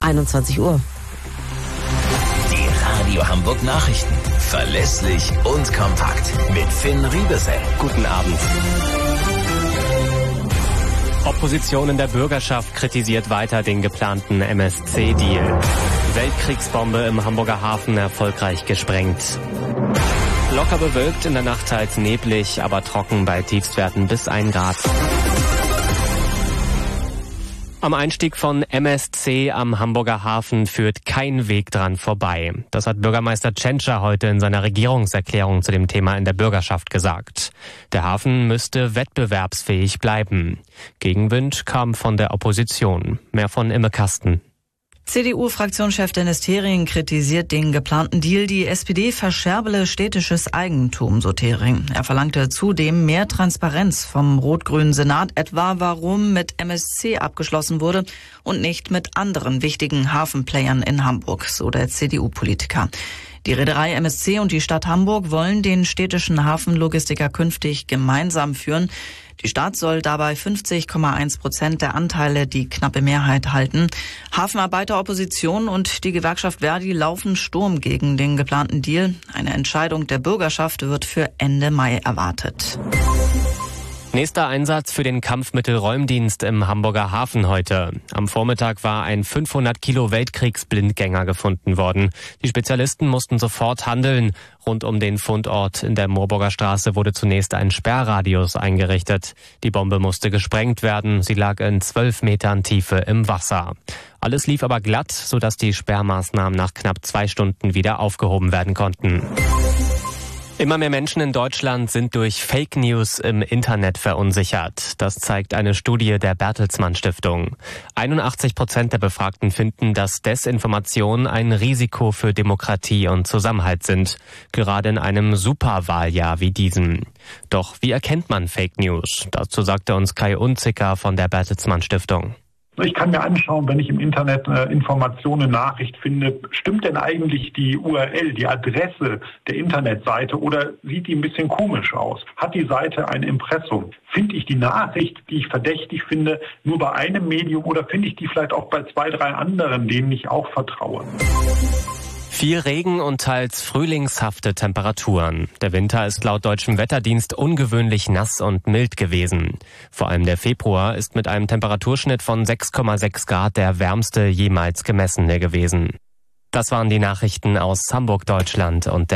21 Uhr. Die Radio Hamburg Nachrichten. Verlässlich und kompakt. Mit Finn Riebesell. Guten Abend. Opposition in der Bürgerschaft kritisiert weiter den geplanten MSC-Deal. Weltkriegsbombe im Hamburger Hafen erfolgreich gesprengt. Locker bewölkt, in der Nacht teils neblig, aber trocken bei Tiefstwerten bis 1 Grad. Am Einstieg von MSC am Hamburger Hafen führt kein Weg dran vorbei. Das hat Bürgermeister Tschentscher heute in seiner Regierungserklärung zu dem Thema in der Bürgerschaft gesagt. Der Hafen müsste wettbewerbsfähig bleiben. Gegenwind kam von der Opposition. Mehr von Imme Kasten. CDU-Fraktionschef Dennis Thering kritisiert den geplanten Deal. Die SPD verscherbele städtisches Eigentum, so Thering. Er verlangte zudem mehr Transparenz vom rot-grünen Senat, etwa warum mit MSC abgeschlossen wurde und nicht mit anderen wichtigen Hafenplayern in Hamburg, so der CDU-Politiker. Die Reederei MSC und die Stadt Hamburg wollen den städtischen Hafenlogistiker künftig gemeinsam führen. Die Stadt soll dabei 50,1% der Anteile, die knappe Mehrheit, halten. Hafenarbeiteropposition und die Gewerkschaft Verdi laufen Sturm gegen den geplanten Deal. Eine Entscheidung der Bürgerschaft wird für Ende Mai erwartet. Nächster Einsatz für den Kampfmittelräumdienst im Hamburger Hafen heute. Am Vormittag war ein 500 Kilo Weltkriegsblindgänger gefunden worden. Die Spezialisten mussten sofort handeln. Rund um den Fundort in der Moorburger Straße wurde zunächst ein Sperrradius eingerichtet. Die Bombe musste gesprengt werden. Sie lag in 12 Metern Tiefe im Wasser. Alles lief aber glatt, sodass die Sperrmaßnahmen nach knapp 2 Stunden wieder aufgehoben werden konnten. Immer mehr Menschen in Deutschland sind durch Fake News im Internet verunsichert. Das zeigt eine Studie der Bertelsmann Stiftung. 81% der Befragten finden, dass Desinformationen ein Risiko für Demokratie und Zusammenhalt sind. Gerade in einem Superwahljahr wie diesem. Doch wie erkennt man Fake News? Dazu sagte uns Kai Unzicker von der Bertelsmann Stiftung. Ich kann mir anschauen, wenn ich im Internet eine Information, eine Nachricht finde, stimmt denn eigentlich die URL, die Adresse der Internetseite oder sieht die ein bisschen komisch aus? Hat die Seite ein Impressum? Finde ich die Nachricht, die ich verdächtig finde, nur bei einem Medium oder finde ich die vielleicht auch bei 2, 3 anderen, denen ich auch vertraue? Viel Regen und teils frühlingshafte Temperaturen. Der Winter ist laut deutschem Wetterdienst ungewöhnlich nass und mild gewesen. Vor allem der Februar ist mit einem Temperaturschnitt von 6,6 Grad der wärmste jemals gemessene gewesen. Das waren die Nachrichten aus Hamburg, Deutschland und der